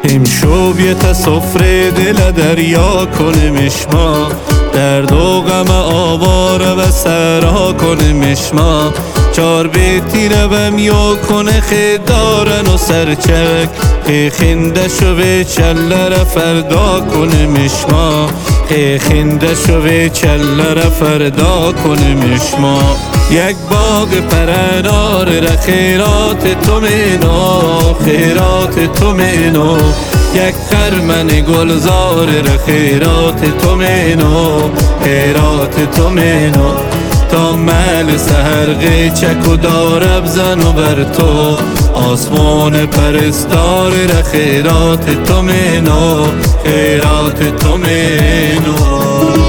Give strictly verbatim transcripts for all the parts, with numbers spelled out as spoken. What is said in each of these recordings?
امشب یه تا سفره دل دریا کنیمش ما، درد و غم آواره و سرها کنیمش ما. چار بیتی روم یا کنه خیدارن و سرچک، خی خنده شوه چلر فردا کنیمش ما، خی خنده شوه چلر فردا کنیمش ما. یک باغ پرنار را خیرات تو مینو، خیرات تو مینو. یک خرمن گلزار را خیرات تو مینو، خیرات تو مینو. تا مل سهر چک و دار بزن و بر تو، آسمان پرستار را خیرات تو مینو، خیرات تو مینو.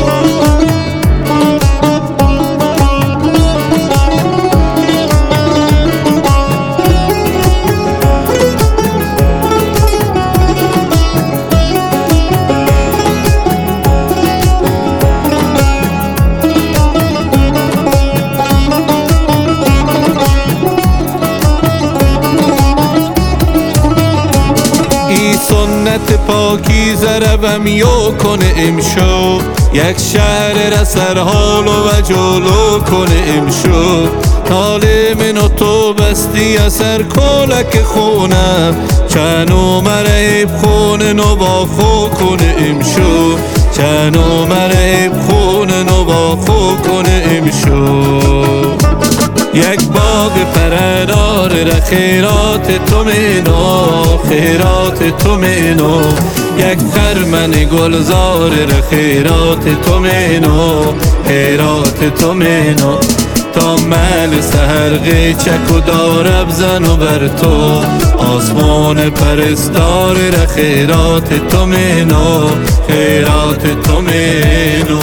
سنت پاکیزه روم یا کنه امشو، یک شهر را سرحال و جلو کنه امشو. طالع من و تو بستی اثر کلک خونه، چنو مرعب خونه نو با خو کنه امشو، چنو مرعب خونه نو با خو کنه امشو. یک باغ پرنار را خیرات تو مینو، خیرات تو مینو. یک خرمن گلزار را خیرات تو مینو، خیرات تو مینو. تا مل سهر چک و دار بزن و بر تو، آسمان پرستار را خیرات تو مینو، خیرات تو مینو.